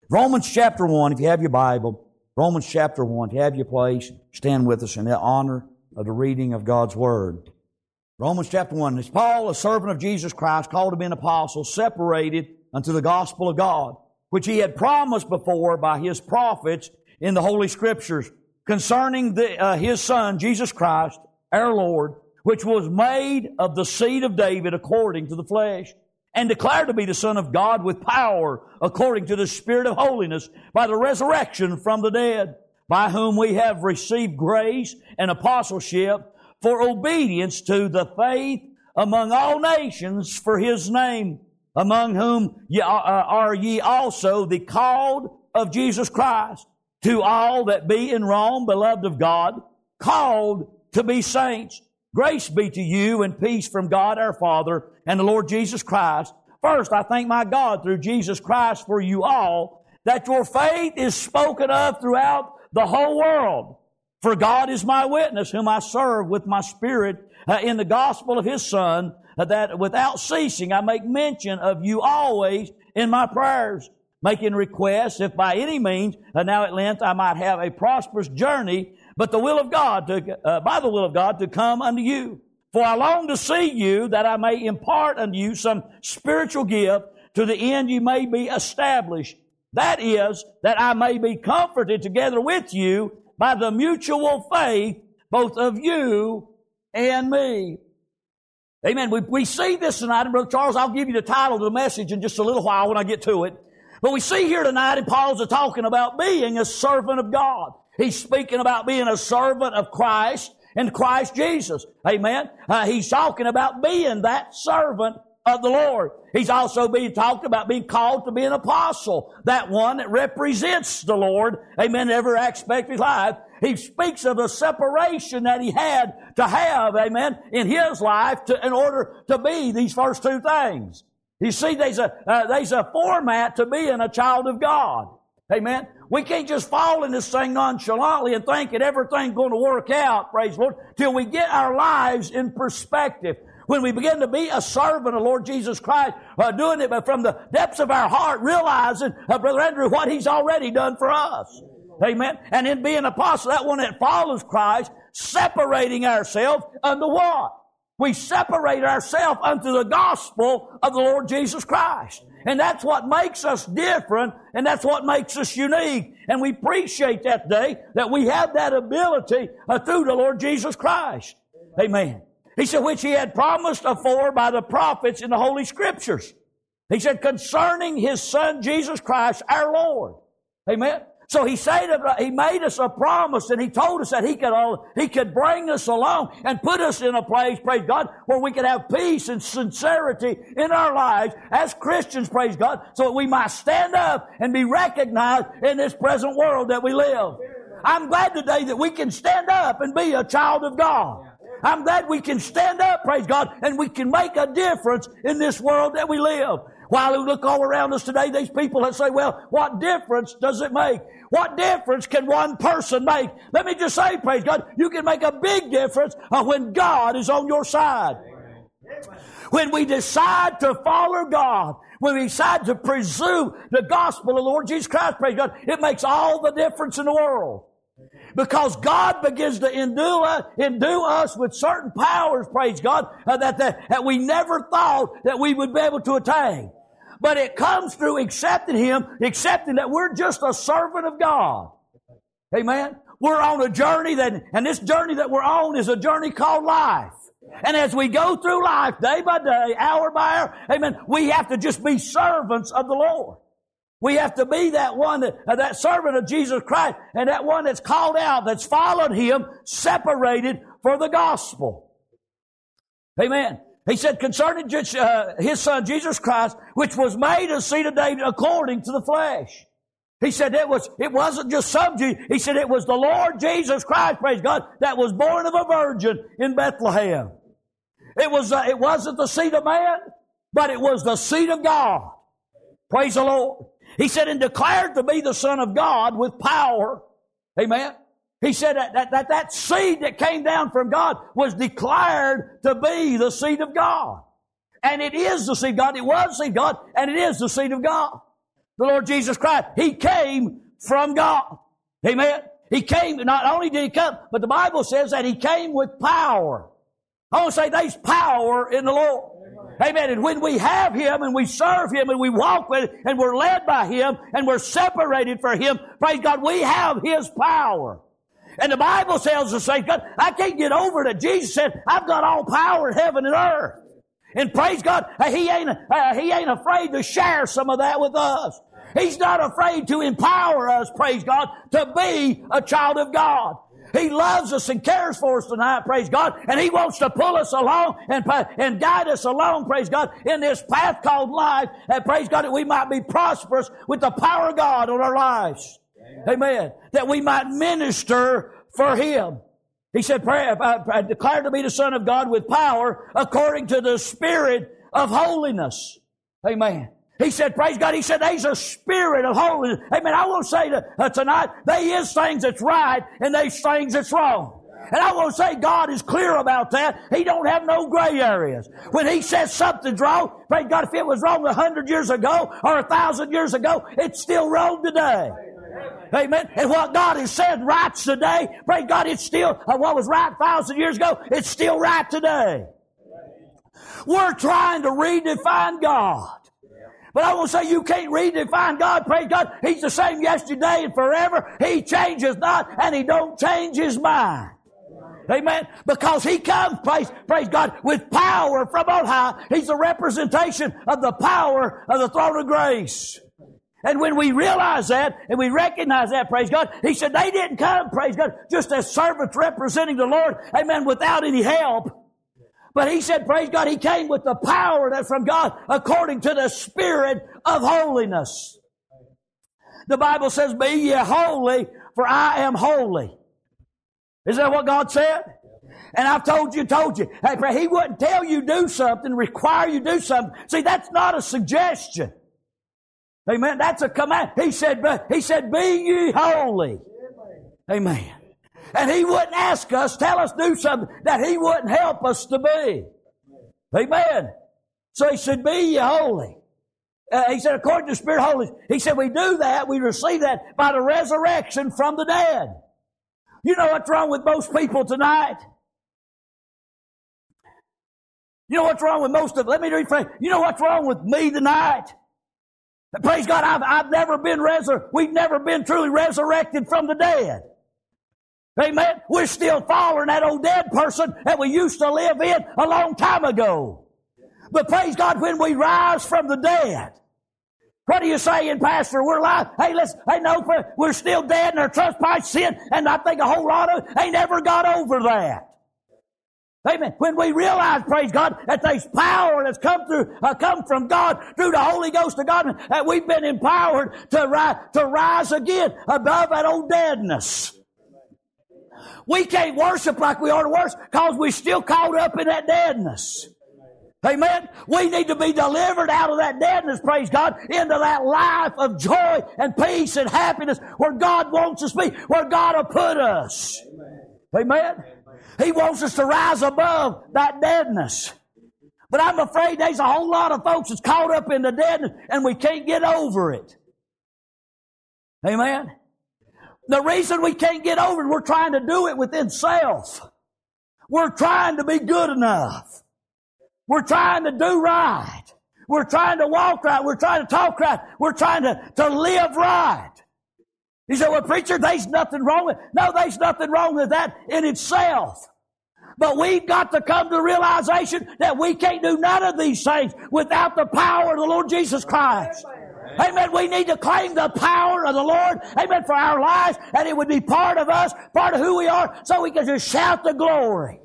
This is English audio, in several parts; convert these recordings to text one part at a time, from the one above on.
Romans chapter 1, if you have your Bible, Romans chapter 1, if you have your place, stand with us in the honor of the reading of God's Word. Romans chapter 1, is Paul, a servant of Jesus Christ, called to be an apostle, separated unto the gospel of God, which he had promised before by his prophets in the Holy Scriptures, concerning his Son, Jesus Christ, our Lord, which was made of the seed of David according to the flesh, and declared to be the Son of God with power according to the Spirit of holiness by the resurrection from the dead, by whom we have received grace and apostleship for obedience to the faith among all nations for His name, among whom are ye also the called of Jesus Christ, to all that be in Rome, beloved of God, called to be saints. Grace be to you and peace from God our Father and the Lord Jesus Christ. First, I thank my God through Jesus Christ for you all, that your faith is spoken of throughout the whole world. For God is my witness, whom I serve with my spirit in the gospel of His Son, that without ceasing I make mention of you always in my prayers, making requests, if by any means now at length I might have a prosperous journey, but by the will of God to come unto you. For I long to see you, that I may impart unto you some spiritual gift, to the end you may be established. That is, that I may be comforted together with you by the mutual faith, both of you and me. Amen. We see this tonight, and Brother Charles, I'll give you the title of the message in just a little while when I get to it. But we see here tonight, and Paul's talking about being a servant of God. He's speaking about being a servant of Christ and Christ Jesus. Amen. He's talking about being that servant of the Lord. He's also being talked about being called to be an apostle, that one that represents the Lord, amen, in every aspect of his life. He speaks of the separation that he had to have, amen, in his life in order to be these first two things. You see, there's a format to being a child of God. Amen. We can't just fall in this thing nonchalantly and think that everything's going to work out, praise the Lord, till we get our lives in perspective. When we begin to be a servant of Lord Jesus Christ, doing it from the depths of our heart, realizing, Brother Andrew, what He's already done for us. Amen. And in being an apostle, that one that follows Christ, separating ourselves unto what? We separate ourselves unto the gospel of the Lord Jesus Christ. And that's what makes us different, and that's what makes us unique. And we appreciate that day that we have that ability through the Lord Jesus Christ. Amen. He said, which He had promised afore by the prophets in the Holy Scriptures. He said, concerning His Son Jesus Christ, our Lord. Amen. So He made us a promise, and He told us that He could bring us along and put us in a place, praise God, where we could have peace and sincerity in our lives as Christians, praise God, so that we might stand up and be recognized in this present world that we live. I'm glad today that we can stand up and be a child of God. I'm glad we can stand up, praise God, and we can make a difference in this world that we live. While we look all around us today, these people that say, well, what difference does it make? What difference can one person make? Let me just say, praise God, you can make a big difference when God is on your side. When we decide to follow God, when we decide to pursue the gospel of the Lord Jesus Christ, praise God, it makes all the difference in the world. Because God begins to endue us with certain powers, praise God, that we never thought that we would be able to attain. But it comes through accepting Him, accepting that we're just a servant of God. Amen? We're on a journey and this journey that we're on is a journey called life. And as we go through life, day by day, hour by hour, amen, we have to just be servants of the Lord. We have to be that one, that servant of Jesus Christ, and that one that's called out, that's followed Him, separated for the gospel. Amen. He said, concerning His Son, Jesus Christ, which was made a seed of David according to the flesh. He said it wasn't just some Jesus. He said it was the Lord Jesus Christ, praise God, that was born of a virgin in Bethlehem. It wasn't the seed of man, but it was the seed of God. Praise the Lord. He said, and declared to be the Son of God with power. Amen. He said that seed that came down from God was declared to be the seed of God. And it is the seed of God. It was the seed of God, and it is the seed of God. the Lord Jesus Christ. He came from God. Amen. He came, not only did He come, but the Bible says that He came with power. I want to say there's power in the Lord. Amen. And when we have Him and we serve Him and we walk with Him and we're led by Him and we're separated for Him, praise God, we have His power. And the Bible tells us, God, I can't get over that Jesus said, I've got all power in heaven and earth. And praise God, He ain't afraid to share some of that with us. He's not afraid to empower us, praise God, to be a child of God. He loves us and cares for us tonight, praise God, and He wants to pull us along and guide us along, praise God, in this path called life, and praise God that we might be prosperous with the power of God on our lives. Amen. That we might minister for Him. He said, I declare to be the Son of God with power according to the Spirit of holiness. Amen. He said, praise God, He said, there's a spirit of holiness. Amen. I want to say tonight, there is things that's right and there's things that's wrong. And I want to say God is clear about that. He don't have no gray areas. When He says something's wrong, praise God, if it was wrong 100 years ago or 1,000 years ago, it's still wrong today. Amen. And what God has said right today, praise God, it's still, what was right 1,000 years ago, it's still right today. We're trying to redefine God. But I want to say you can't redefine God. Praise God. He's the same yesterday and forever. He changes not and He don't change His mind. Amen. Because He comes, praise God, with power from on high. He's a representation of the power of the throne of grace. And when we realize that and we recognize that, praise God, He said they didn't come, praise God, just as servants representing the Lord, amen, without any help. But He said, praise God, He came with the power that's from God according to the Spirit of holiness. The Bible says, be ye holy, for I am holy. Is that what God said? And I've told you. Hey, He wouldn't tell you do something, require you do something. See, that's not a suggestion. Amen. That's a command. He said, be ye holy. Amen. And He wouldn't ask us, tell us do something that He wouldn't help us to be. Amen. So He said, be ye holy. He said, according to the Spirit of holiness. He said, we do that, we receive that by the resurrection from the dead. You know what's wrong with most people tonight? You know what's wrong with most of them? Let me rephrase. You know what's wrong with me tonight? Praise God, I've never been we've never been truly resurrected from the dead. Amen. We're still following that old dead person that we used to live in a long time ago. But praise God, when we rise from the dead, what are you saying, Pastor? We're alive. Hey, no, we're still dead in our trespass sin, and I think a whole lot of ain't ever got over that. Amen. When we realize, praise God, that there's power that's come from God through the Holy Ghost of God, that we've been empowered to rise again above that old deadness. We can't worship like we ought to worship because we're still caught up in that deadness. Amen. We need to be delivered out of that deadness, praise God, into that life of joy and peace and happiness where God wants us to be, where God will put us. Amen. He wants us to rise above that deadness. But I'm afraid there's a whole lot of folks that's caught up in the deadness and we can't get over it. Amen. The reason we can't get over it, we're trying to do it within self. We're trying to be good enough. We're trying to do right. We're trying to walk right. We're trying to talk right. We're trying to live right. You say, well, preacher, there's nothing wrong with it. No, there's nothing wrong with that in itself. But we've got to come to the realization that we can't do none of these things without the power of the Lord Jesus Christ. Amen. We need to claim the power of the Lord, amen, for our lives, and it would be part of us, part of who we are, so we can just shout the glory.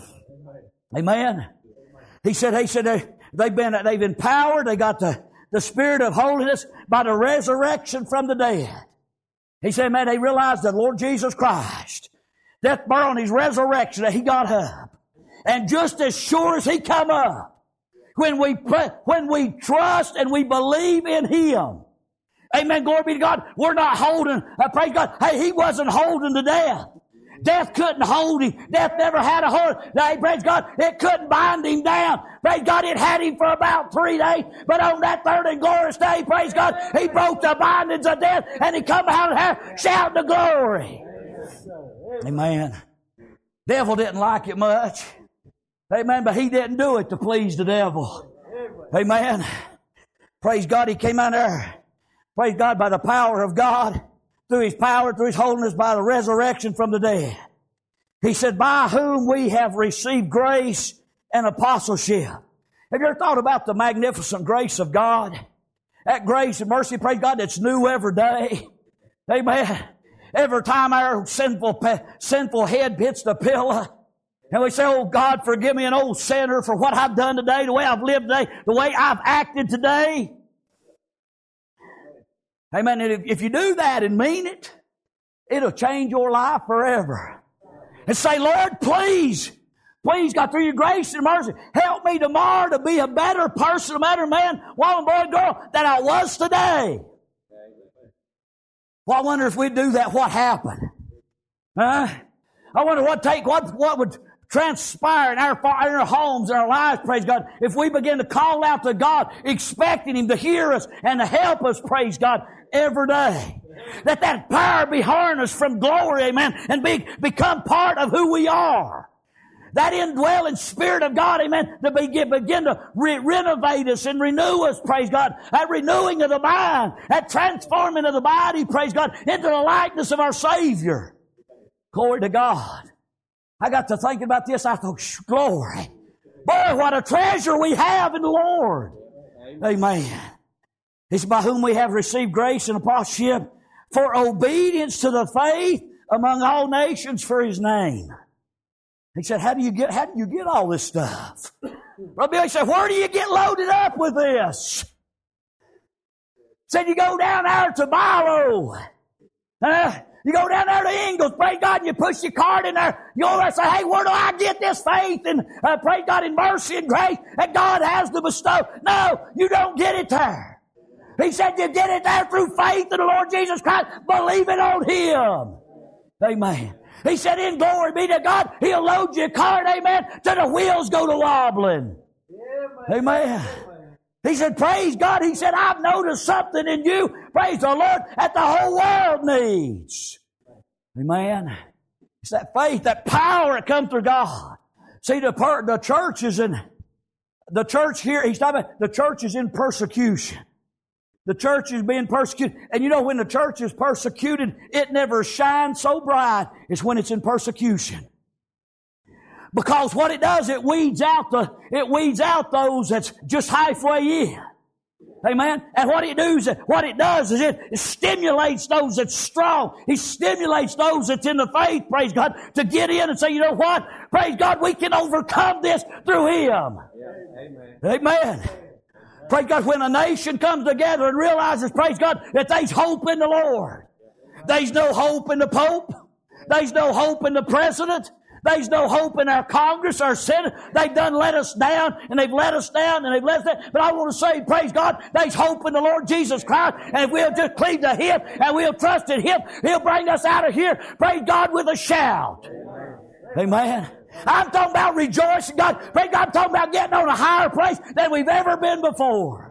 Amen. He said they've empowered, they got the Spirit of holiness by the resurrection from the dead. He said, man, they realized that Lord Jesus Christ, death, burial, and His resurrection, that He got up. And just as sure as He come up, when we trust and we believe in Him, amen, glory be to God, we're not holding, praise God, hey, He wasn't holding to death. Death couldn't hold him. Death never had a hold. Hey, praise God, it couldn't bind him down. Praise God, it had him for about 3 days. But on that third and glorious day, praise God, he broke the bindings of death and he come out of here shouting the glory. Amen. Devil didn't like it much. Amen. But he didn't do it to please the devil. Amen. Praise God, he came out there. Praise God, by the power of God. Through His power, through His holiness, by the resurrection from the dead. He said, by whom we have received grace and apostleship. Have you ever thought about the magnificent grace of God? That grace and mercy, praise God, that's new every day. Amen. Every time our sinful head hits the pillow, and we say, oh God, forgive me, an old sinner, for what I've done today, the way I've lived today, the way I've acted today. Amen. And if you do that and mean it, it'll change your life forever. And say, Lord, please, God, through your grace and mercy, help me tomorrow to be a better person, a better man, woman, boy, girl, than I was today. Well, I wonder if we do that, what happened? I wonder what would transpire in our homes, in our lives, praise God, if we begin to call out to God, expecting Him to hear us and to help us, praise God, every day. That power be harnessed from glory, amen, and become part of who we are. That indwelling Spirit of God, amen, to begin to renovate us and renew us, praise God. That renewing of the mind, that transforming of the body, praise God, into the likeness of our Savior. Glory to God. I got to thinking about this. I thought, glory. Boy, what a treasure we have in the Lord. Amen. It's by whom we have received grace and apostleship for obedience to the faith among all nations for His name. He said, how do you get all this stuff? Brother Billy said, where do you get loaded up with this? He said, you go down there to Bilo. You go down there to Ingles, praise God, and you push your card in there. You go there and say, hey, where do I get this faith and praise God in mercy and grace that God has to bestow? No, you don't get it there. He said you get it there through faith in the Lord Jesus Christ, believing on Him. Amen. He said, in glory be to God, He'll load your card, amen, till the wheels go to wobbling. Amen. He said, praise God. He said, I've noticed something in you, praise the Lord, that the whole world needs. Amen. It's that faith, that power that comes through God. See, the church is in, the church here, he's talking about, the church is in persecution. The church is being persecuted. And you know, when the church is persecuted, it never shines so bright as when it's in persecution. Because what it does, it weeds out those that's just halfway in. Amen. And what it does is it stimulates those that's strong. It stimulates those that's in the faith, praise God, to get in and say, you know what? Praise God, we can overcome this through Him. Yeah. Amen. Amen. Praise God, when a nation comes together and realizes, praise God, that there's hope in the Lord. There's no hope in the Pope. There's no hope in the President. There's no hope in our Congress, our Senate. They've done let us down, and they've let us down, and they've let us down. But I want to say, praise God, there's hope in the Lord Jesus Christ. And if we'll just cleave to Him, and we'll trust in Him, He'll bring us out of here, praise God, with a shout. Amen. I'm talking about rejoicing, God. Praise God, I'm talking about getting on a higher place than we've ever been before.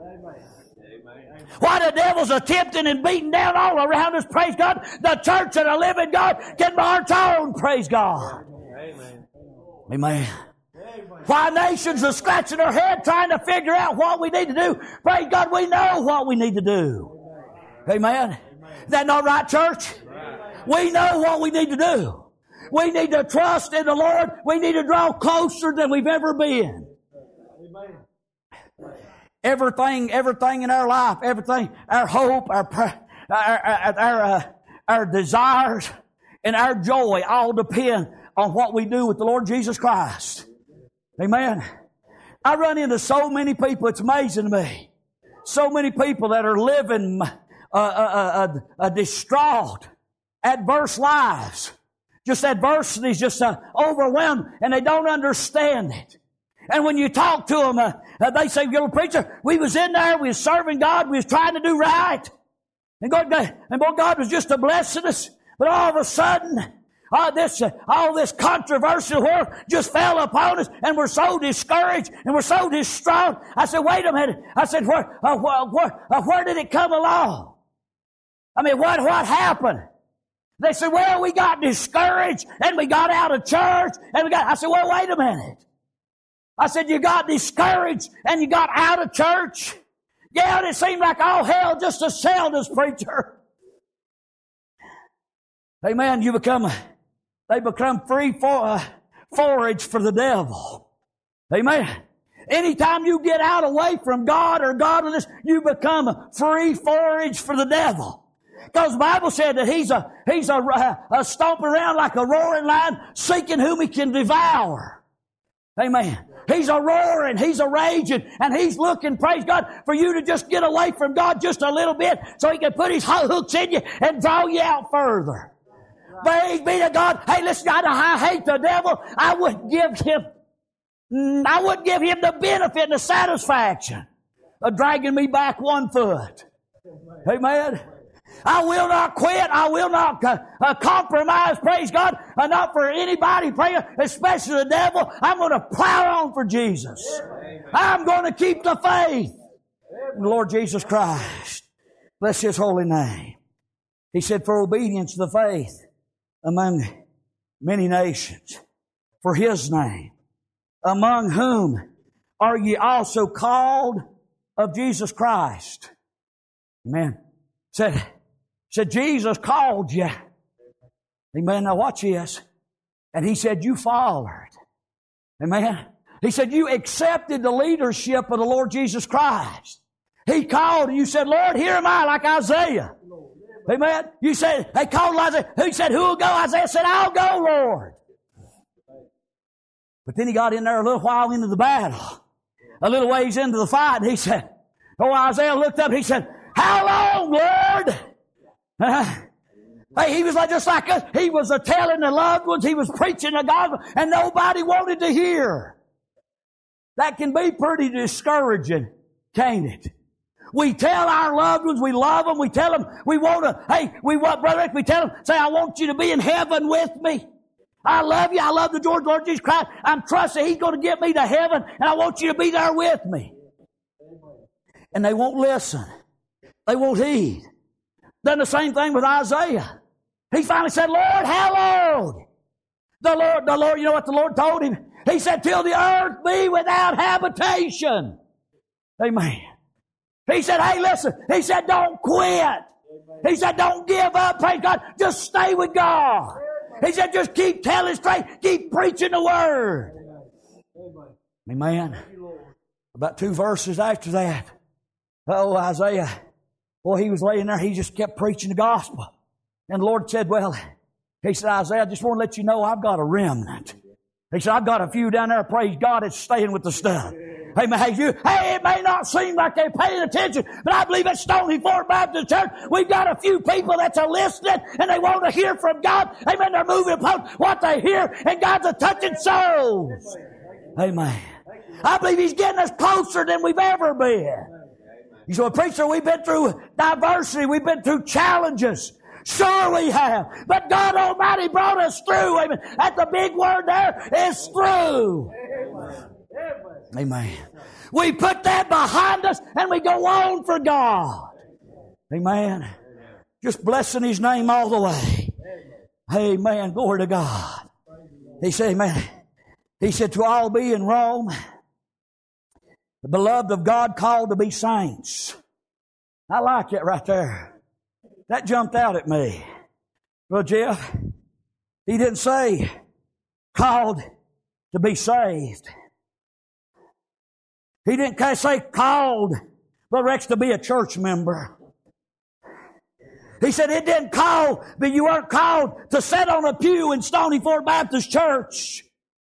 Why the devil's attempting and beating down all around us, praise God, the church of the living God can march on, praise God. Amen. Why nations are scratching their head trying to figure out what we need to do. Praise God, we know what we need to do. Amen. Is that not right, church? We know what we need to do. We need to trust in the Lord. We need to draw closer than we've ever been. Everything in our life, everything, our hope, our desires, and our joy all depend on what we do with the Lord Jesus Christ. Amen. I run into so many people, it's amazing to me. So many people that are living distraught, adverse lives. Just adversity is just overwhelmed, and they don't understand it. And when you talk to them, they say, "You're a preacher. We was in there. We was serving God. We was trying to do right, and God was just a blessing us. But all of a sudden, all this controversial world just fell upon us, and we're so discouraged and we're so distraught. I said, wait a minute. I said, where did it come along? I mean, what happened? They said, well, we got discouraged and we got out of church and I said, well, wait a minute. I said, you got discouraged and you got out of church? Yeah, and it seemed like all hell just assailed us, preacher. Amen. They become free forage for the devil. Amen. Anytime you get out away from God or godliness, you become free forage for the devil. Because the Bible said that he's a stomping around like a roaring lion, seeking whom he can devour. Amen. He's a roaring, he's a raging, and he's looking, praise God, for you to just get away from God just a little bit so he can put his hooks in you and draw you out further. Praise be to God. Hey, listen, I hate the devil. I wouldn't give him the benefit and the satisfaction of dragging me back 1 foot. Amen. I will not quit. I will not compromise, praise God, not for anybody, especially the devil. I'm going to plow on for Jesus. I'm going to keep the faith in the Lord Jesus Christ. Bless His holy name. He said, for obedience to the faith among many nations, for His name, among whom are ye also called of Jesus Christ. Amen. Said Jesus called you. Amen. Now watch this. And He said you followed. Amen. He said you accepted the leadership of the Lord Jesus Christ. He called and you said, Lord, here am I, like Isaiah. Amen. You said, they called Isaiah. He said, who will go? Isaiah said, I'll go, Lord. But then he got in there a little while into the battle. A little ways into the fight. And he said, Isaiah looked up. He said, how long, Lord? Hey, he was just like us. He was telling the loved ones. He was preaching the gospel, and nobody wanted to hear. That can be pretty discouraging, can't it? We tell our loved ones we love them. We tell them we want to. Hey, brother, we tell them, say, I want you to be in heaven with me. I love you. I love the Lord Jesus Christ. I'm trusting He's going to get me to heaven, and I want you to be there with me. And they won't listen. They won't heed. Done the same thing with Isaiah. He finally said, Lord, how long? The Lord, you know what the Lord told him? He said, till the earth be without habitation. Amen. He said, hey, listen. He said, don't quit. He said, don't give up. Praise God. Just stay with God. He said, just keep telling straight. Keep preaching the Word. Amen. About 2 verses after that. Isaiah. Well, he was laying there. He just kept preaching the gospel. And the Lord said, He said, Isaiah, I just want to let you know I've got a remnant. He said, I've got a few down there, praise God, that's staying with the stuff. Hey, it may not seem like they're paying attention, but I believe at Stony Fort Baptist Church, we've got a few people that's listening and they want to hear from God. Amen. They're moving upon what they hear, and God's a touching souls. Amen. I believe He's getting us closer than we've ever been. You say, preacher, we've been through diversity. We've been through challenges. Sure we have. But God Almighty brought us through. Amen. That's the big word there is through. Amen. We put that behind us and we go on for God. Amen. Just blessing His name all the way. Amen. Glory to God. He said, amen. He said, to all be in Rome, the beloved of God, called to be saints. I like it right there. That jumped out at me. Well, Jeff, he didn't say called to be saved. He didn't say called, Brother Rex, to be a church member. He said it didn't call, but you weren't called to sit on a pew in Stony Fort Baptist Church.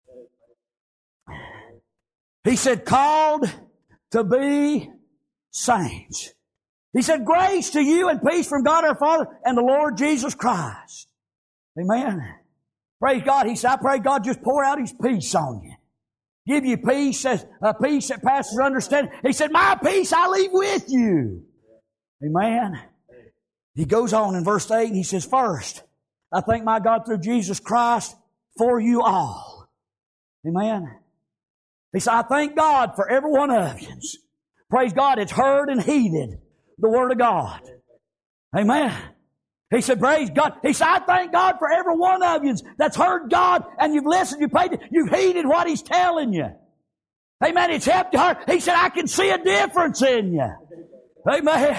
He said called to be saints. He said, grace to you and peace from God our Father and the Lord Jesus Christ. Amen. Praise God. He said, I pray God just pour out His peace on you. Give you peace, a peace that passes understanding. He said, my peace I leave with you. Amen. He goes on in verse 8 and he says, first, I thank my God through Jesus Christ for you all. Amen. He said, I thank God for every one of you. Praise God, it's heard and heeded the Word of God. Amen. He said, praise God. He said, I thank God for every one of you that's heard God and you've listened, you've paid, you've heeded what He's telling you. Amen. It's helped your heart. He said, I can see a difference in you. Amen.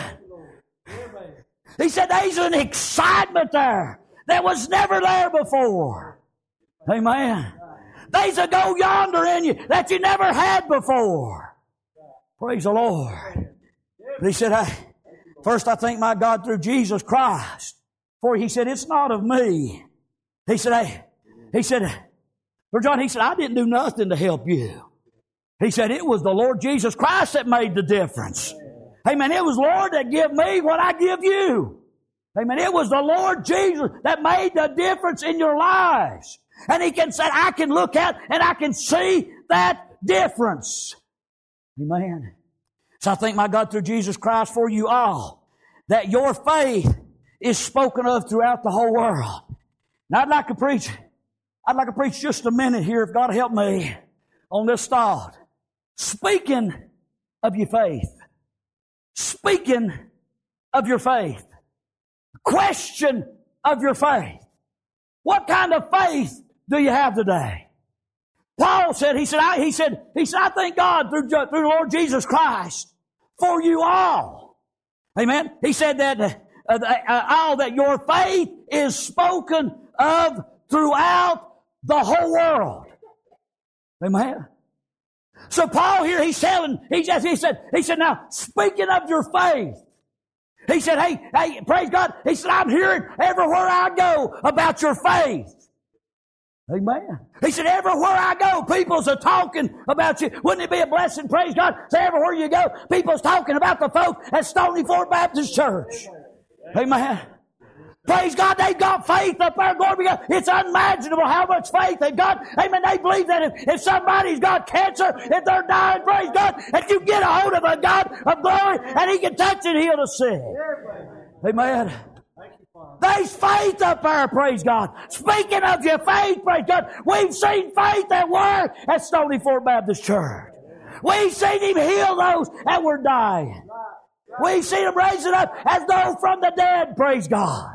He said, there's an excitement there that was never there before. Amen. There's a go yonder in you that you never had before. Praise the Lord. But he said, first I thank my God through Jesus Christ. For he said, it's not of me. He said, for John, he said, I didn't do nothing to help you. He said, it was the Lord Jesus Christ that made the difference. Amen. It was Lord that give me what I give you. Amen. It was the Lord Jesus that made the difference in your lives. And He can say, I can look at and I can see that difference. Amen. So I thank my God through Jesus Christ for you all, that your faith is spoken of throughout the whole world. Now I'd like to preach just a minute here, if God help me, on this thought. Speaking of your faith. Speaking of your faith. Question of your faith. What kind of faith do you have today? Paul said, he said, I thank God through the Lord Jesus Christ for you all. Amen. He said that all that your faith is spoken of throughout the whole world. Amen. So Paul here, he said, now speaking of your faith, he said, hey, praise God. He said, I'm hearing everywhere I go about your faith. Amen. He said, everywhere I go, people's are talking about you. Wouldn't it be a blessing, praise God? So everywhere you go, people's talking about the folk at Stony Fort Baptist Church. Amen. Praise God, they've got faith up there. Glory to God. It's unimaginable how much faith they've got. Amen. They believe that if somebody's got cancer, if they're dying, praise God, that you get a hold of a God of glory and He can touch and heal the sick. Amen. There's faith up there, praise God. Speaking of your faith, praise God, we've seen faith at work at Stony Fort Baptist Church. We've seen Him heal those that were dying. We've seen Him raise it up as though from the dead, praise God.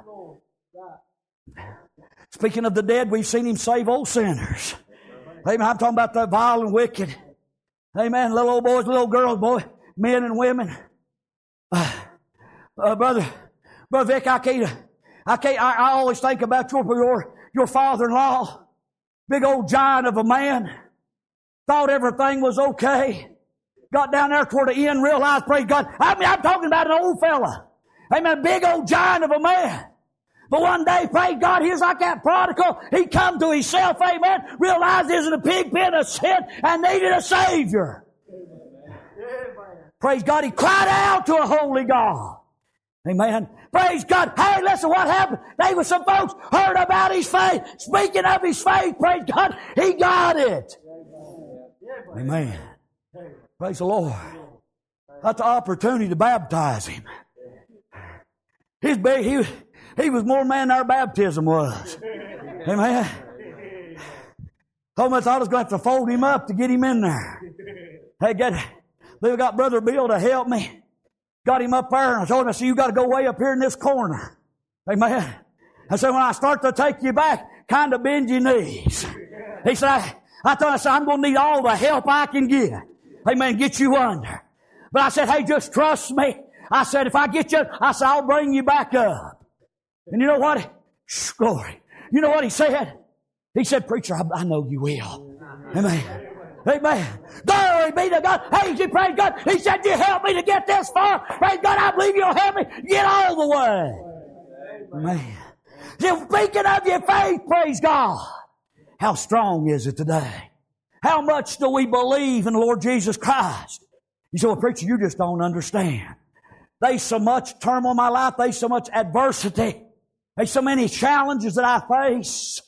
Speaking of the dead, we've seen Him save old sinners. Amen. I'm talking about the vile and wicked. Amen. Little old boys, little girls, boy, men and women. Brother Vic, I always think about your father-in-law, big old giant of a man, thought everything was okay, got down there toward the end, realized, praise God, I'm talking about an old fella, amen, big old giant of a man. But one day, praise God, he's like that prodigal, he come to himself, amen, realized he was in a pig pen of sin and needed a Savior. Praise God, he cried out to a holy God. Amen. Praise God. Hey, listen, what happened? They were some folks heard about his faith. Speaking of his faith, praise God, he got it. Amen. Praise the Lord. That's the opportunity to baptize him. He was more man than our baptism was. Amen. Told me I thought I was going to have to fold him up to get him in there. Hey, they got Brother Bill to help me. Got him up there, and I told him, I said, you got to go way up here in this corner. Amen. I said, when I start to take you back, kind of bend your knees. He said, I said, I'm going to need all the help I can get. Amen, get you under. But I said, hey, just trust me. I said, if I get you, I said, I'll bring you back up. And you know what? Glory. You know what he said? He said, preacher, I know you will. Amen. Amen. Glory be to God. Hey, you praise God. He said, you help me to get this far. Praise God, I believe you'll help me get all the way. Amen. You're speaking of your faith, praise God. How strong is it today? How much do we believe in the Lord Jesus Christ? You say, well, preacher, you just don't understand. There's so much turmoil in my life. There's so much adversity. There's so many challenges that I face.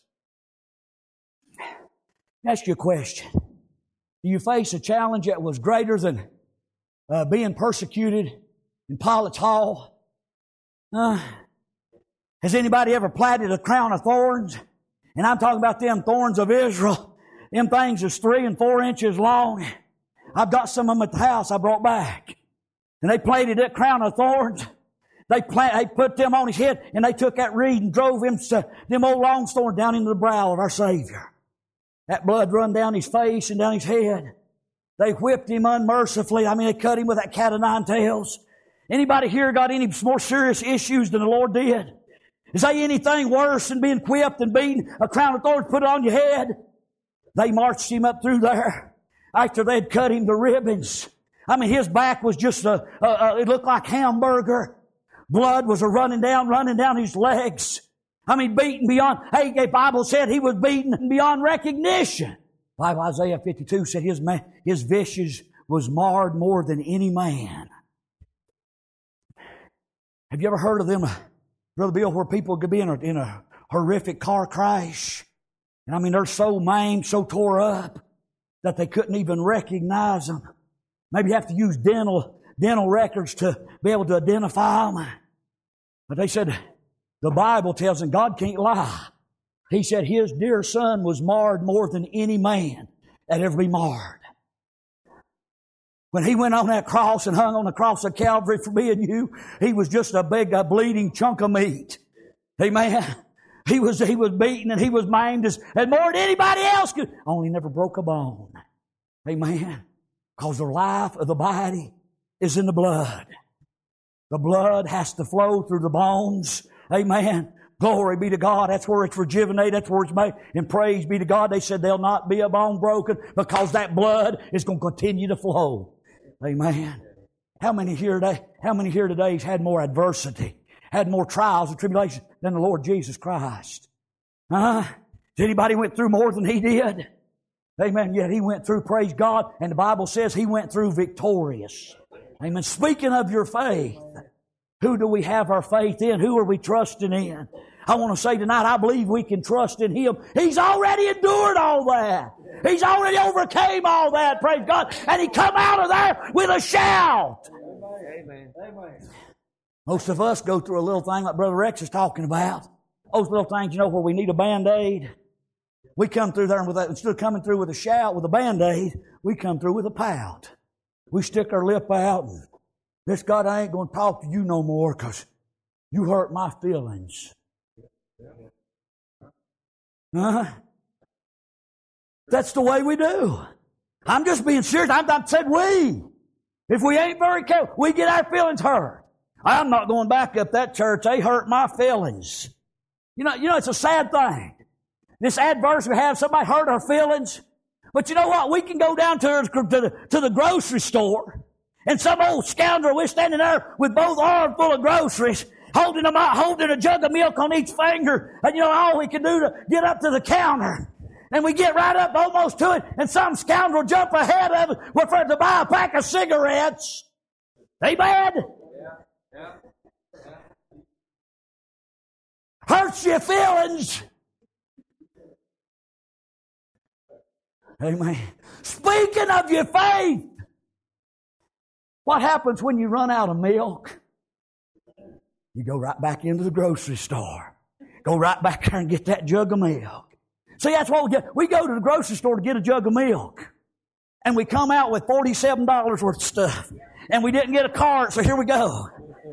Ask you a question. Do you face a challenge that was greater than being persecuted in Pilate's Hall? Has anybody ever plaited a crown of thorns? And I'm talking about them thorns of Israel. Them things is 3 and 4 inches long. I've got some of them at the house I brought back. And they plaited that crown of thorns. They put them on his head, and they took that reed and drove him, them old long thorns down into the brow of our Savior. That blood run down his face and down his head. They whipped him unmercifully. I mean, they cut him with that cat of 9 tails. Anybody here got any more serious issues than the Lord did? Is there anything worse than being whipped and beaten, a crown of thorns put on your head? They marched him up through there after they'd cut him to ribbons. I mean, his back was just it looked like hamburger. Blood was running down his legs. I mean, beaten beyond, the Bible said he was beaten beyond recognition. Like Isaiah 52 said his visage was marred more than any man. Have you ever heard of them, Brother Bill, where people could be in a horrific car crash? And I mean, they're so maimed, so tore up that they couldn't even recognize them. Maybe you have to use dental records to be able to identify them. But they said, the Bible tells them God can't lie. He said his dear Son was marred more than any man that ever be marred. When he went on that cross and hung on the cross of Calvary for me and you, he was just a big, bleeding chunk of meat. Amen. He was beaten and he was maimed as more than anybody else could. Only never broke a bone. Amen. Because the life of the body is in the blood. The blood has to flow through the bones. Amen. Glory be to God. That's where it's rejuvenated. That's where it's made. And praise be to God. They said there'll not be a bone broken because that blood is going to continue to flow. Amen. How many here today has had more adversity, had more trials and tribulations than the Lord Jesus Christ? Has anybody went through more than He did? Amen. Yet He went through, praise God, and the Bible says He went through victorious. Amen. Speaking of your faith, who do we have our faith in? Who are we trusting in? I want to say tonight, I believe we can trust in Him. He's already endured all that. He's already overcame all that, praise God. And He come out of there with a shout. Amen. Amen. Most of us go through a little thing like Brother Rex is talking about. Those little things, where we need a Band-Aid. We come through there and instead of coming through with a shout, with a Band-Aid, we come through with a pout. We stick our lip out and, this God, I ain't going to talk to you no more because you hurt my feelings. That's the way we do. I'm just being serious. I said we. If we ain't very careful, we get our feelings hurt. I'm not going back up that church. They hurt my feelings. It's a sad thing. This adversity we have, somebody hurt our feelings. But you know what? We can go down to the grocery store, and some old scoundrel, we're standing there with both arms full of groceries, holding a jug of milk on each finger, and all we can do to get up to the counter. And we get right up almost to it, and some scoundrel jump ahead of us to buy a pack of cigarettes. Amen? Yeah. Hurts your feelings. Amen. Speaking of your faith, what happens when you run out of milk? You go right back into the grocery store. Go right back there and get that jug of milk. See, that's what we get. We go to the grocery store to get a jug of milk. And we come out with $47 worth of stuff. And we didn't get a cart, so here we go.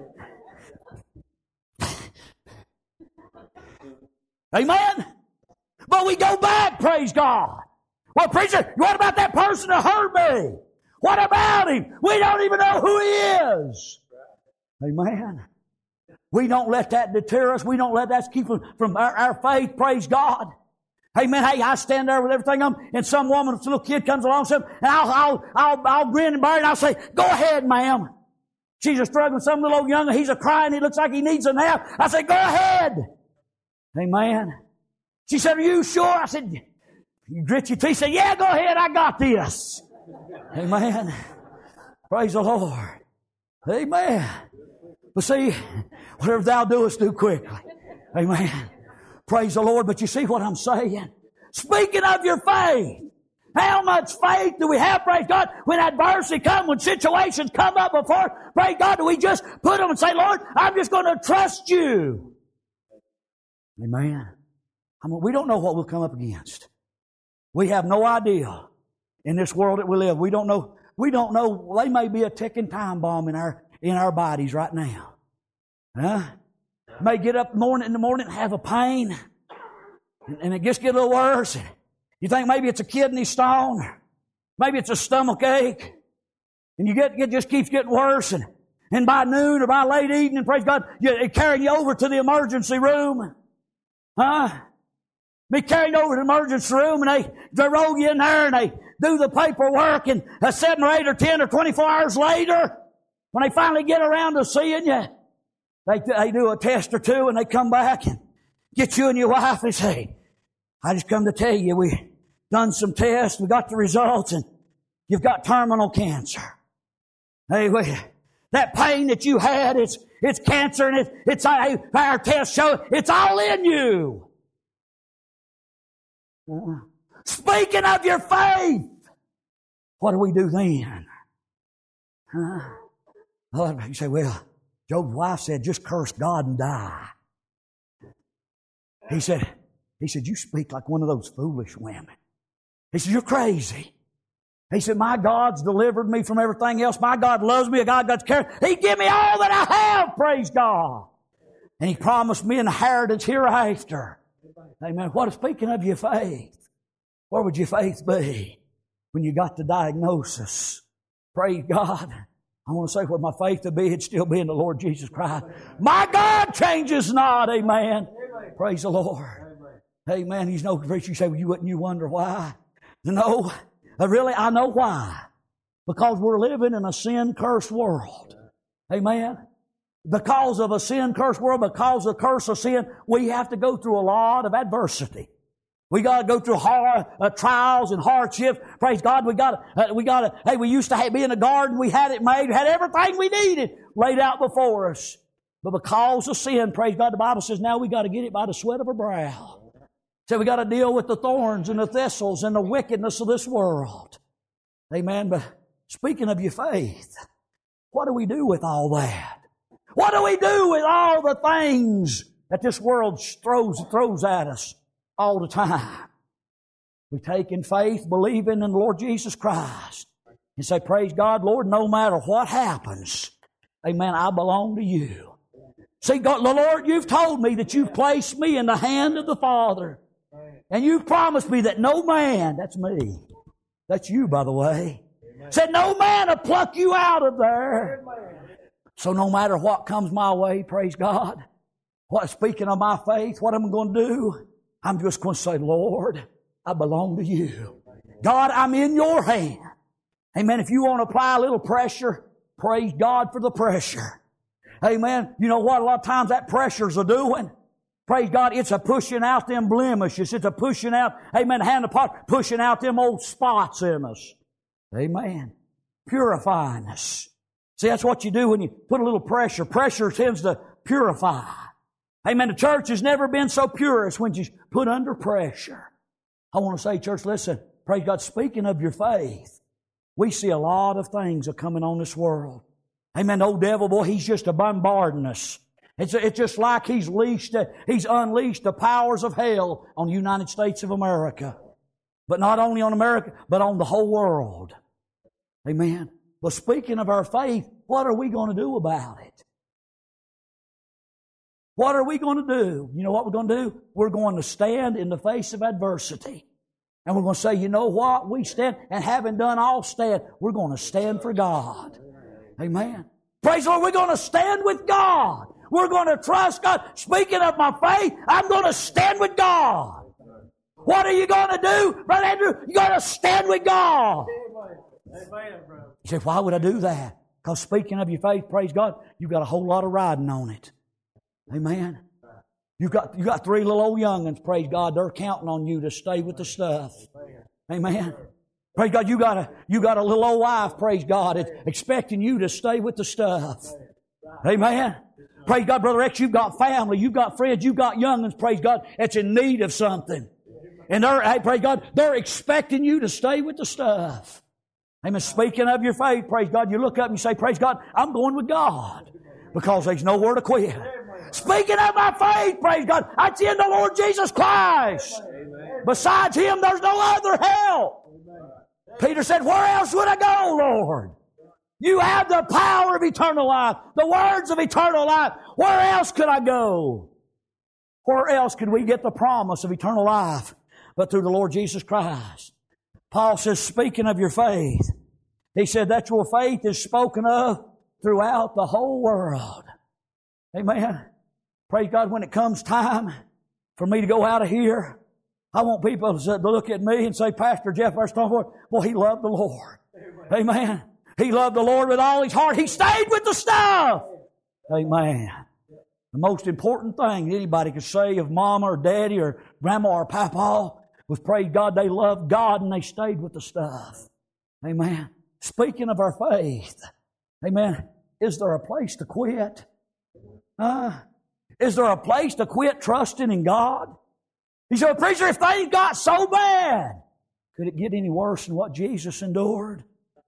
Amen? But we go back, praise God. Well, preacher, what about that person that hurt me? What about him? We don't even know who he is. Amen. We don't let that deter us. We don't let that keep us from our faith, praise God. Amen. Hey, I stand there with everything on, and some woman, this little kid comes along, and I'll grin and bear, and I'll say, "Go ahead, ma'am." She's a struggling, some little old young, he's a crying, he looks like he needs a nap. I say, "Go ahead." Amen. She said, "Are you sure?" I said, "You grit your teeth." Say, "Yeah, go ahead, I got this." Amen. Praise the Lord. Amen. But see, whatever thou doest, do quickly. Amen. Praise the Lord. But you see what I'm saying? Speaking of your faith, how much faith do we have, praise God, when adversity comes, when situations come up before, praise God, do we just put them and say, "Lord, I'm just going to trust you"? Amen. We don't know what we'll come up against. We have no idea in this world that we live. We don't know. They may be a ticking time bomb in our bodies right now. Huh? May get up in the morning and have a pain, and it just get a little worse. You think maybe it's a kidney stone, maybe it's a stomach ache, and it just keeps getting worse. And by noon or by late evening, praise God, they're carrying you over to the emergency room. Huh? Be carried over to the emergency room, and they roll you in there, and they do the paperwork, and 7 or 8 or 10 or 24 hours later, when they finally get around to seeing you, they do a test or two, and they come back and get you and your wife and say, I just come to tell you, we done some tests, we got the results, and you've got terminal cancer. Hey, that pain that you had, it's cancer, and it's our tests show it's all in you. Speaking of your faith, what do we do then? You say, well, Job's wife said, just curse God and die. He said, you speak like one of those foolish women. He said, you're crazy. He said, my God's delivered me from everything else. My God loves me. God does care. He give me all that I have, praise God. And He promised me an inheritance hereafter. Amen. Speaking of your faith, where would your faith be when you got the diagnosis? Praise God. I want to say where my faith would be, it'd still be in the Lord Jesus Christ. My God changes not. Amen. Praise the Lord. Amen. He's no preacher. You say, well, wouldn't you wonder why? No. Really, I know why. Because we're living in a sin-cursed world. Amen. Because of a sin-cursed world, because of the curse of sin, we have to go through a lot of adversity. We got to go through trials and hardships. Praise God. We used to be in a garden. We had it made. We had everything we needed laid out before us. But because of sin, praise God, the Bible says now we got to get it by the sweat of our brow. So we got to deal with the thorns and the thistles and the wickedness of this world. Amen. But speaking of your faith, what do we do with all that? What do we do with all the things that this world throws at us all the time? We take in faith, believing in the Lord Jesus Christ, and say, praise God, Lord, no matter what happens, amen, I belong to you. See, God, Lord, you've told me that you've placed me in the hand of the Father. And you've promised me that no man, that's me, that's you, by the way, said no man will pluck you out of there. So no matter what comes my way, praise God, speaking of my faith, what am I going to do? I'm just going to say, Lord, I belong to you. God, I'm in your hand. Amen. If you want to apply a little pressure, praise God for the pressure. Amen. You know what a lot of times that pressure's a doing? Praise God, it's a pushing out them blemishes. It's a pushing out, amen, hand apart, pushing out them old spots in us. Amen. Purifying us. See, that's what you do when you put a little pressure. Pressure tends to purify. Amen. The church has never been so pure as when she's put under pressure. I want to say, church, listen, praise God, speaking of your faith, we see a lot of things are coming on this world. Amen. The old devil, boy, he's just bombarding us. It's just like he's unleashed the powers of hell on the United States of America. But not only on America, but on the whole world. Amen. But speaking of our faith, what are we going to do about it? What are we going to do? You know what we're going to do? We're going to stand in the face of adversity. And we're going to say, you know what? We stand, and having done all stand, we're going to stand for God. Amen. Praise the Lord, we're going to stand with God. We're going to trust God. Speaking of my faith, I'm going to stand with God. What are you going to do, Brother Andrew? You're going to stand with God. You say, why would I do that? Because speaking of your faith, praise God, you've got a whole lot of riding on it. Amen. You got 3 little old young'uns, praise God. They're counting on you to stay with the stuff. Amen. Praise God, you got a little old wife, praise God, expecting you to stay with the stuff. Amen. Praise God, Brother X, you've got family, you've got friends, you've got young'uns, praise God, that's in need of something. And praise God, they're expecting you to stay with the stuff. Amen. Speaking of your faith, praise God, you look up and you say, praise God, I'm going with God. Because there's nowhere to quit. Speaking of my faith, praise God, it's in the Lord Jesus Christ. Amen. Besides Him, there's no other help. Amen. Peter said, where else would I go, Lord? You have the power of eternal life, the words of eternal life. Where else could I go? Where else could we get the promise of eternal life but through the Lord Jesus Christ? Paul says, speaking of your faith, he said that your faith is spoken of throughout the whole world. Amen. Praise God, when it comes time for me to go out of here, I want people to look at me and say, Pastor Jeff, well, he loved the Lord. Amen. He loved the Lord with all his heart. He stayed with the stuff. Amen. The most important thing anybody could say of mama or daddy or grandma or papa was, praise God, they loved God and they stayed with the stuff. Amen. Speaking of our faith, amen, is there a place to quit? Is there a place to quit trusting in God? He said, preacher, if things got so bad, could it get any worse than what Jesus endured?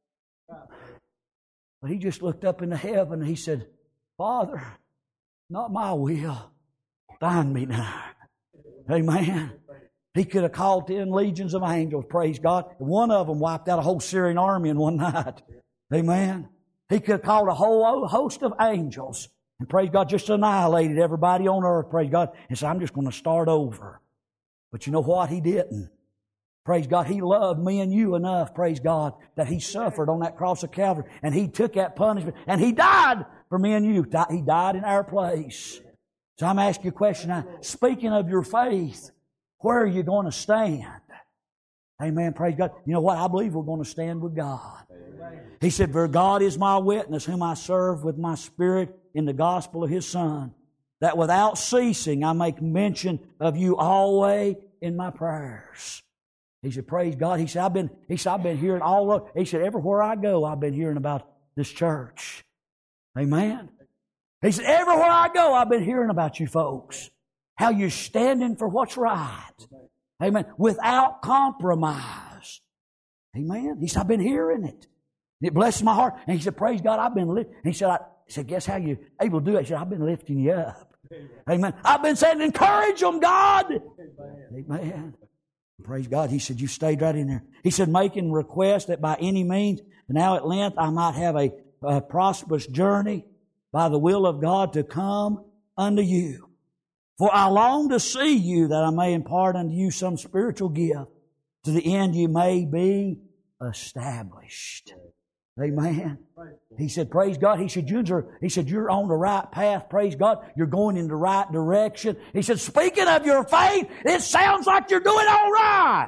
But he just looked up into heaven and he said, Father, not my will, thine be done. Amen. He could have called 10 legions of angels, praise God. One of them wiped out a whole Syrian army in one night. Amen. He could have called a whole host of angels and, praise God, just annihilated everybody on earth, praise God, and said, I'm just going to start over. But you know what? He didn't. Praise God, He loved me and you enough, praise God, that He suffered on that cross of Calvary. And He took that punishment. And He died for me and you. He died in our place. So I'm asking you a question now. Speaking of your faith, where are you going to stand? Amen, praise God. You know what? I believe we're going to stand with God. Amen. He said, for God is my witness, whom I serve with my spirit in the gospel of His Son, that without ceasing I make mention of you always in my prayers. He said, praise God. He said, I've been hearing all over. He said, everywhere I go, I've been hearing about this church. Amen. He said, everywhere I go, I've been hearing about you folks. How you're standing for what's right. Amen. Without compromise. Amen. He said, I've been hearing it. It blessed my heart. And he said, praise God, I've been lifting. He said, guess how you're able to do it? He said, I've been lifting you up. Amen. I've been saying, encourage them, God. Amen. Praise God. He said, you stayed right in there. He said, making request that by any means, now at length I might have a prosperous journey by the will of God to come unto you. For I long to see you that I may impart unto you some spiritual gift to the end you may be established. Amen. He said, praise God. He said, you're on the right path. Praise God. You're going in the right direction. He said, speaking of your faith, it sounds like you're doing all right.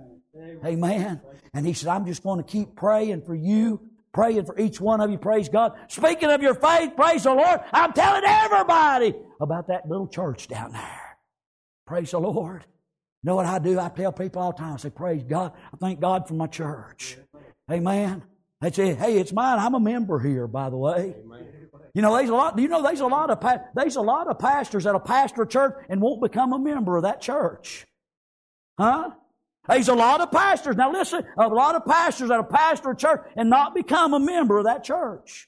Amen. And he said, I'm just going to keep praying for you, praying for each one of you. Praise God. Speaking of your faith, praise the Lord, I'm telling everybody about that little church down there. Praise the Lord. You know what I do? I tell people all the time, I say, praise God. I thank God for my church. Amen. They say, hey, it's mine. I'm a member here, by the way. Amen. You know, there's a lot of pastors that'll pastor a church and won't become a member of that church. Huh? There's a lot of pastors. Now listen, a lot of pastors that'll pastor a church and not become a member of that church.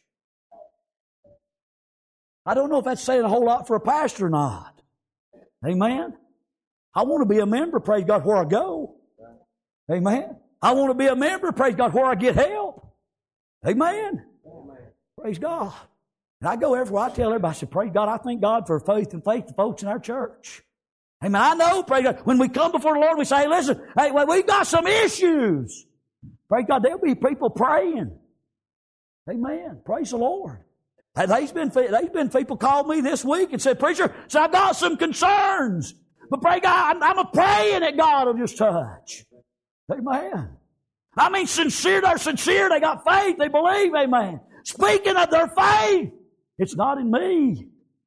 I don't know if that's saying a whole lot for a pastor or not. Amen. I want to be a member, praise God, where I go. Amen. I want to be a member, praise God, where I get help. Amen. Amen. Praise God. And I go everywhere. I tell everybody, I say, praise God, I thank God for faith and faith to folks in our church. Amen. I know, praise God, when we come before the Lord, we say, hey, listen, hey, well, we've got some issues. Praise God, there'll be people praying. Amen. Praise the Lord. There's been people called me this week and said, preacher, so I've got some concerns. But praise God, I'm a praying that God will just touch. Amen. I mean, sincere, they're sincere, they got faith, they believe, amen. Speaking of their faith, it's not in me.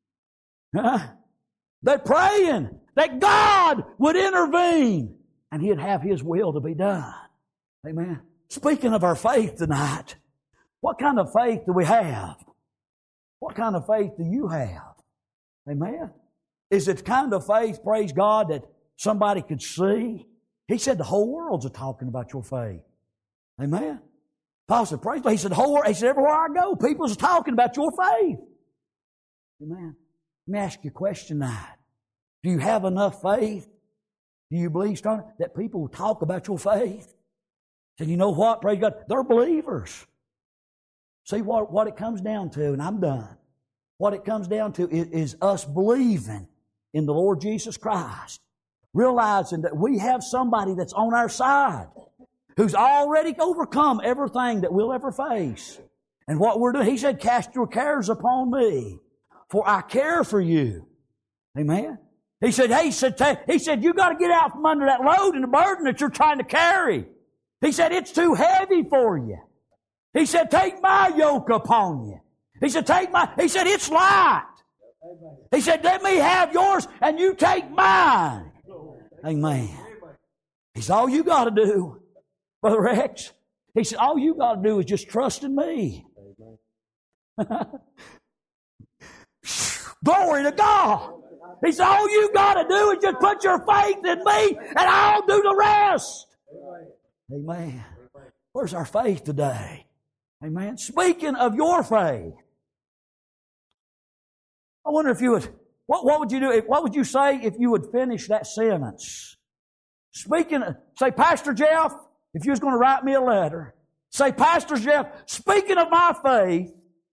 They're praying that God would intervene and He'd have His will to be done. Amen. Speaking of our faith tonight, what kind of faith do we have? What kind of faith do you have? Amen. Is it the kind of faith, praise God, that somebody could see? He said the whole world's talking about your faith. Amen. Paul said, praise God. He said, the whole world, he said, everywhere I go, people's talking about your faith. Amen. Let me ask you a question tonight. Do you have enough faith? Do you believe strongly that people will talk about your faith? And you know what? Praise God. They're believers. See what it comes down to, and I'm done. What it comes down to is us believing in the Lord Jesus Christ. Realizing that we have somebody that's on our side who's already overcome everything that we'll ever face. And what we're doing, He said, cast your cares upon me, for I care for you. Amen. He said, you got to get out from under that load and the burden that you're trying to carry. He said, it's too heavy for you. He said, take my yoke upon you. He said, it's light. He said, let me have yours and you take mine. Amen. He said, all you got to do, Brother Rex, he said, all you got to do is just trust in me. Glory to God. He said, all you got to do is just put your faith in me and I'll do the rest. Amen. Where's our faith today? Amen. Speaking of your faith, I wonder if you would, what would you do? What would you say if you would finish that sentence? Say, Pastor Jeff, if you was going to write me a letter, say, Pastor Jeff, speaking of my faith,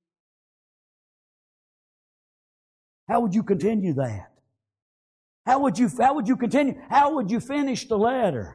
how would you continue that? How would you continue? How would you finish the letter?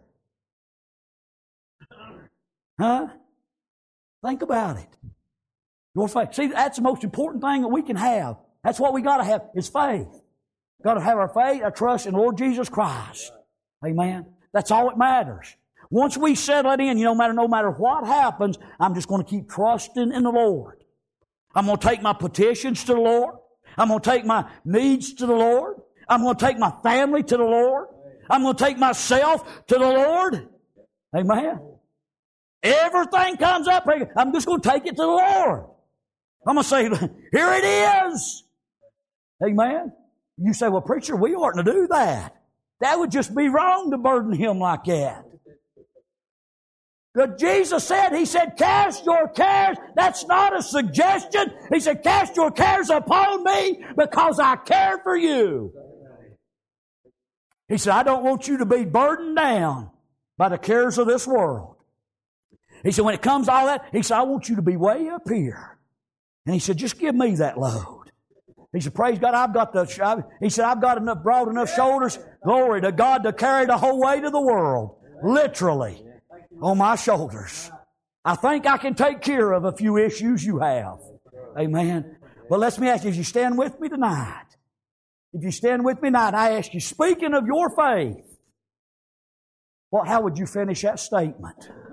Huh? Think about it. Your faith. See, that's the most important thing that we can have. That's what we got to have, is faith. Got to have our faith, our trust in Lord Jesus Christ. Amen. That's all that matters. Once we settle it in, no matter what happens, I'm just going to keep trusting in the Lord. I'm going to take my petitions to the Lord. I'm going to take my needs to the Lord. I'm going to take my family to the Lord. I'm going to take myself to the Lord. Amen. Everything comes up, I'm just going to take it to the Lord. I'm going to say, here it is. Amen. You say, well, preacher, we oughtn't to do that. That would just be wrong to burden Him like that. But Jesus said, He said, cast your cares. That's not a suggestion. He said, cast your cares upon me because I care for you. He said, I don't want you to be burdened down by the cares of this world. He said, when it comes to all that, He said, I want you to be way up here. And He said, just give me that load. He said, praise God, I've got enough broad enough shoulders, glory to God, to carry the whole weight of the world, literally, on my shoulders. I think I can take care of a few issues you have. Amen. But let me ask you, if you stand with me tonight, I ask you, speaking of your faith, how would you finish that statement?